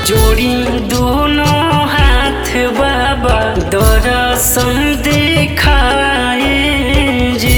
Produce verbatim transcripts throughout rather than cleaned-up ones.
जोड़ी दोनों हाथ बाबा दर्शन दिखाए जी।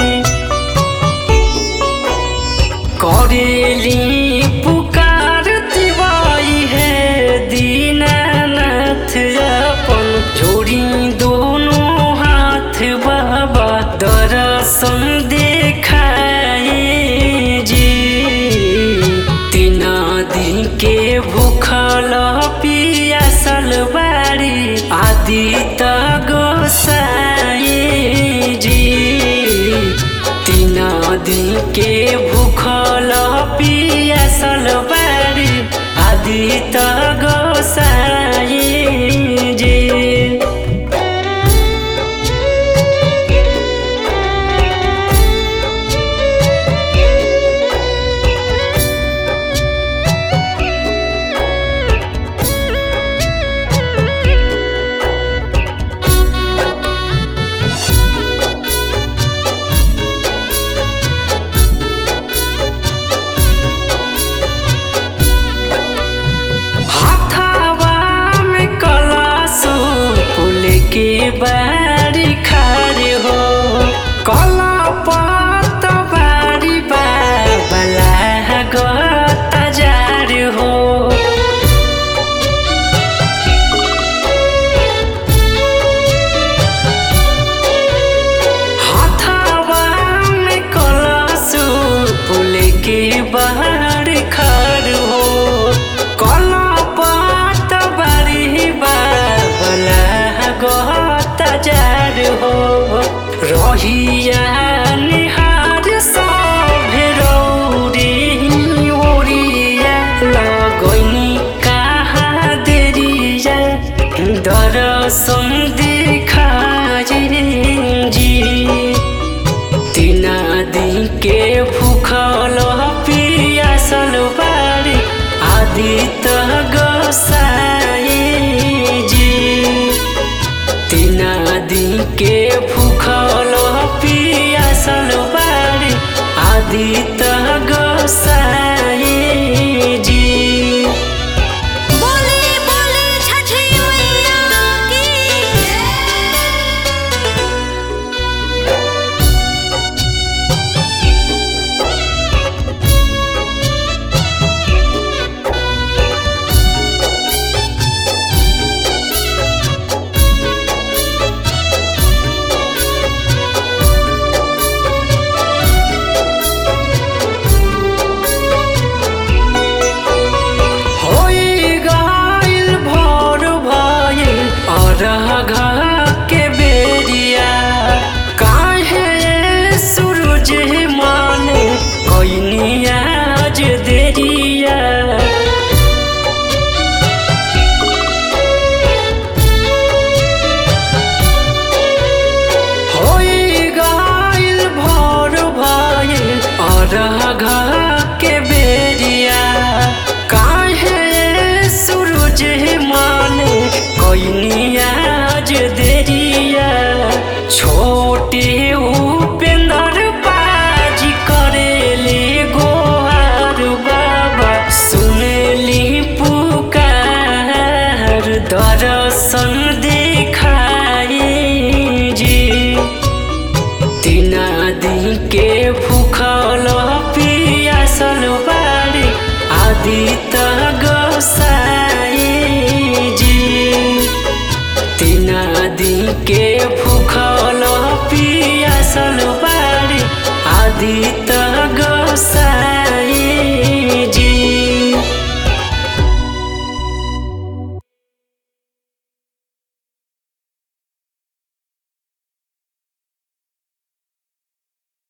करेली पुकार तिवाई है दीनानाथ अपन, जोड़ी दोनों हाथ बाबा दर्शन दिखाए जी। तीन दिन के भूखल पियासल बारी आदित्य गोसाई जी। तीन दिन के भूखल पियासल बारी आदित्य गोसाई जी। के बारी खारे हो कला पात बारी बाबला गत जार हो। हाथावा में कलसु फूल के बारी खार हो कला पात बारी बाबला जार हो। रहिया निहार सभे रौरी ओरिया लगनी कहाँ देरिया दर्शन दिखाए जी। तीन दिन के भूखल पियासल बारी आदित्य गोसाई जी। तीन दिन के भूखल पियासल बारी आदित्य गोसाई जी। बोले बोले छठी मैया की के बेरिया काहे सूरज मान कोई आज देरिया। होई गाइल भोर भइल अरघा के बेरिया काहे सूरज मान कोई आज देरिया। छोटे उपेंद्र बाजी करेले गोहार बाबा सुनली पुकार दर्शन दिखाए जी। तीन दिन के भूखल पियासल बारी आदित्य गोसाई जी। तीन दिन के भूखल